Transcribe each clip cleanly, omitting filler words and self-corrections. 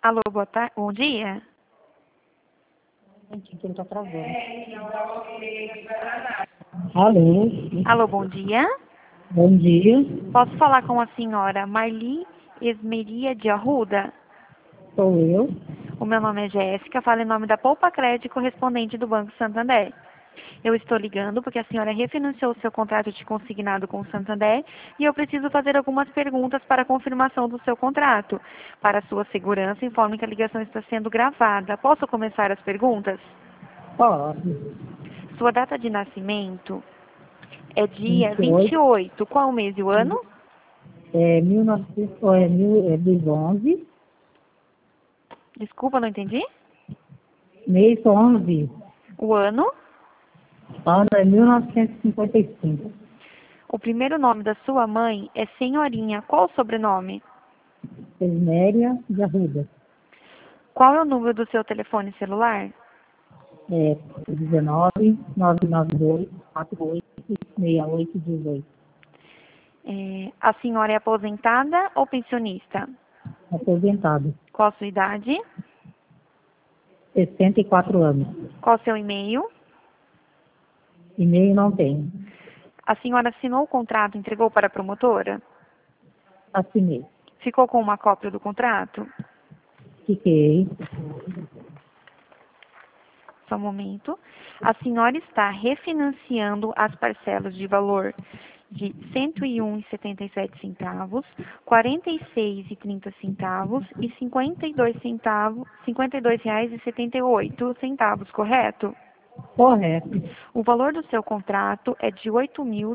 Alô, boa tarde. Bom dia. Gente, que ele tá travando. Alô, Alô, bom dia. bom dia. Posso falar com a senhora Marli Esmeria de Arruda? Sou eu. O meu nome é Jéssica, falo em nome da Poupa Crédito, correspondente do Banco Santander. Eu estou ligando porque a senhora refinanciou o seu contrato de consignado com o Santander e eu preciso fazer algumas perguntas para a confirmação do seu contrato. Para sua segurança, informe que a ligação está sendo gravada. Posso começar as perguntas? Pode. Sua data de nascimento é dia 28. 28. Qual o mês e o ano? 1900, dos 11. Desculpa, não entendi. Mês 11. O ano? Ano é 1955. O primeiro nome da sua mãe é Senhorinha. Qual o sobrenome? Esméria de Arruda. Qual é o número do seu telefone celular? 19 992 48 68 18. A senhora é aposentada ou pensionista? Aposentado. Qual a sua idade? 64 anos. Qual o seu e-mail? E-mail não tenho. A senhora assinou o contrato e entregou para a promotora? Assinei. Ficou com uma cópia do contrato? Fiquei. Só um momento. A senhora está refinanciando as parcelas de valor de R$ 101,77, R$ 46,30 e R$ 52,78, correto? Correto. O valor do seu contrato é de R$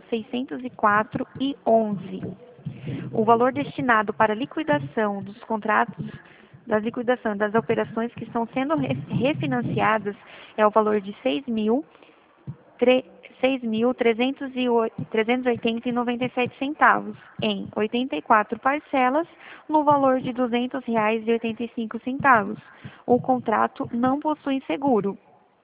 8.604,11. O valor destinado para liquidação dos contratos, da liquidação das operações que estão sendo refinanciadas é o valor de R$ 6.380,97 em 84 parcelas, no valor de R$ 200,85. O contrato não possui seguro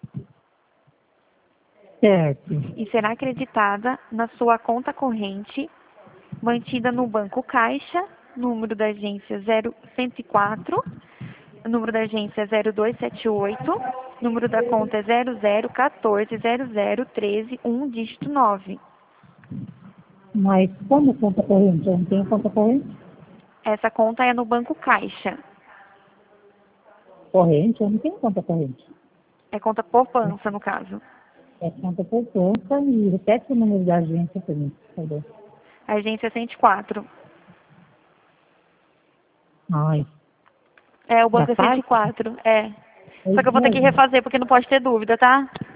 Certo. e será acreditada na sua conta corrente, mantida no Banco Caixa, número da agência 0104, número da agência 0278, número da conta é 00140013, dígito 9. Mas como conta corrente? Eu não tenho conta corrente? Essa conta é no Banco Caixa. Corrente? Eu não tenho conta corrente. É conta poupança, no caso. É conta poupança e repete o número da agência para mim, por favor. A agência 104. Ai, É, o da banco é Caixa? 104. É. É Só que eu isso vou ter que mesmo. refazer, porque não pode ter dúvida, tá?